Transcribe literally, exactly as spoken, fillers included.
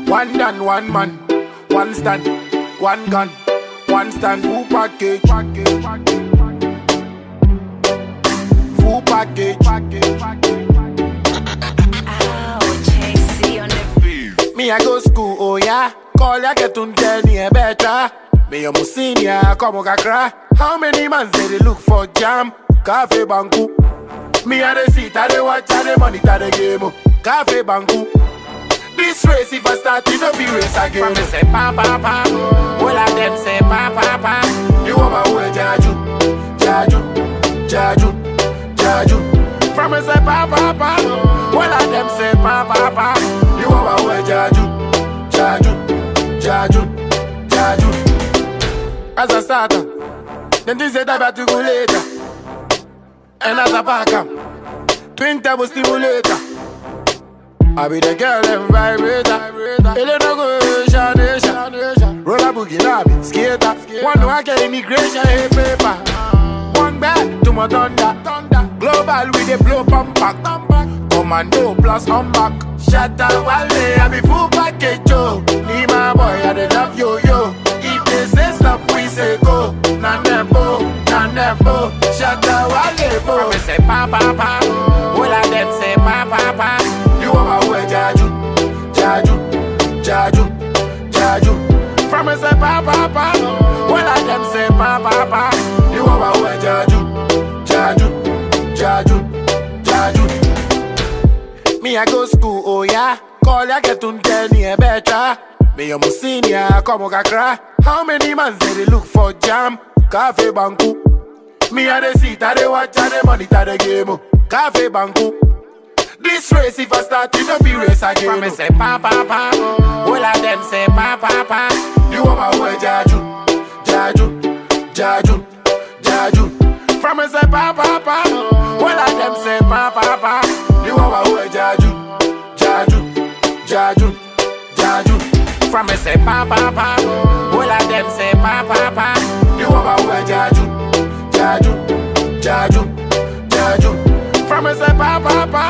One done, one man, one stand, one gun, one stand, full package. Full package. Oh, J C on the beat. Me I go school, oh yeah. Call ya get un ten year better. Me a senior, come on cry. How many months they dey look for jam? Cafe banku. Me a the seat, I dey watch, I dey monitor the game. Cafe banku. This race if I start, it don't be race again. From me say pa pa pa, all of them say pa pa pa. You want my way, Jaju, Jaju, Jaju, Jaju. From me say pa pa pa, all of them say pa pa pa. You want my way, Jaju, Jaju, Jaju, Jaju. As a starter, then this say that to go later. And as a backup, twin turbo stimulator. I be the girl and vibrator. Ele no go Shanation. Roller boogie lobby, skater. One no I get immigration, hey paper. One back to my thunder. Global with the blow pump back. Commando plus on back. Shatter Wale, I be full package, yo. Need my boy, I dey love yo yo. If they say stop, we say go. Nanembo, Nanembo. Shatter Wale, bo. We say pa pa pa. All of them say pa pa pa. You want my way, Jaju, Jaju, Jaju, Jaju. From me say pa pa pa. All of them say pa pa pa. You want my way, Jaju, Jaju, Jaju, Jaju. Me I go school, oh yeah. Call ya get un ten year better. Me a senior, come on cry. How many months they dey look for jam? Cafe banku. Me a the seat, I dey watch, I dey monitor the game. Cafe banku. This race if I start, it don't be race again. From me say pa pa pa, all of them say pa pa pa. You want my way, Jaju, Jaju, Jaju, Jaju. From me say pa pa pa, all of them say pa pa pa. You want my way, Jaju, Jaju, Jaju, Jaju. From me say pa pa pa, all of them say pa pa pa. You want my way, Jaju, Jaju, Jaju, Jaju. From me say pa pa pa.